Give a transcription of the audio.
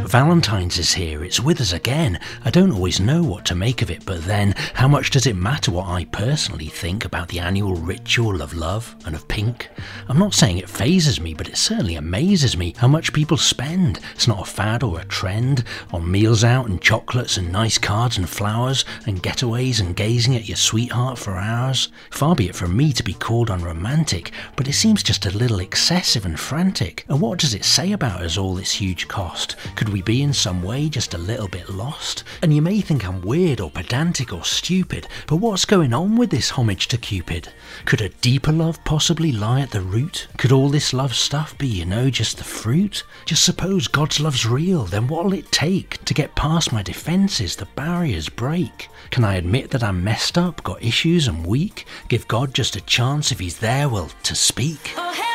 Valentine's is here, it's with us again. I don't always know what to make of it, but then, how much does it matter what I personally think about the annual ritual of love and of pink? I'm not saying it phases me, but it certainly amazes me how much people spend. It's not a fad or a trend, on meals out and chocolates and nice cards and flowers and getaways and gazing at your sweetheart for hours. Far be it from me to be called unromantic, but it seems just a little excessive and frantic. And what does it say about us, all this huge cost? Could we be in some way just a little bit lost? And you may think I'm weird or pedantic or stupid, but what's going on with this homage to Cupid? Could a deeper love possibly lie at the root? Could all this love stuff be, just the fruit? Just suppose God's love's real, then what'll it take to get past my defences, the barriers break? Can I admit that I'm messed up, got issues and weak? Give God just a chance if he's there, well, to speak? Oh, hey.